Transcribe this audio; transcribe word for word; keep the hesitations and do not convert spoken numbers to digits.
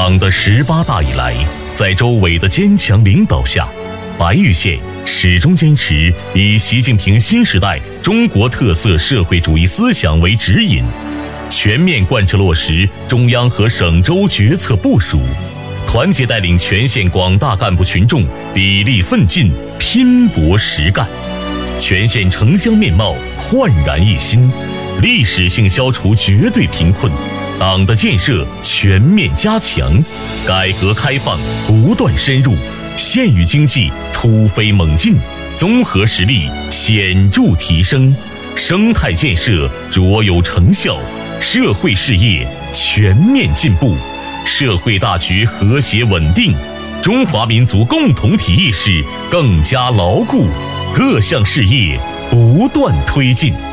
党的十八大以来，在周伟的坚强领导下，白玉县始终坚持以习近平新时代中国特色社会主义思想为指引，全面贯彻落实中央和省州决策部署，团结带领全县广大干部群众砥砺奋进，拼搏实干，全县城乡面貌焕然一新，历史性消除绝对贫困，党的建设全面加强，改革开放不断深入，县域经济突飞猛进，综合实力显著提升，生态建设卓有成效，社会事业全面进步，社会大局和谐稳定，中华民族共同体意识更加牢固，各项事业不断推进。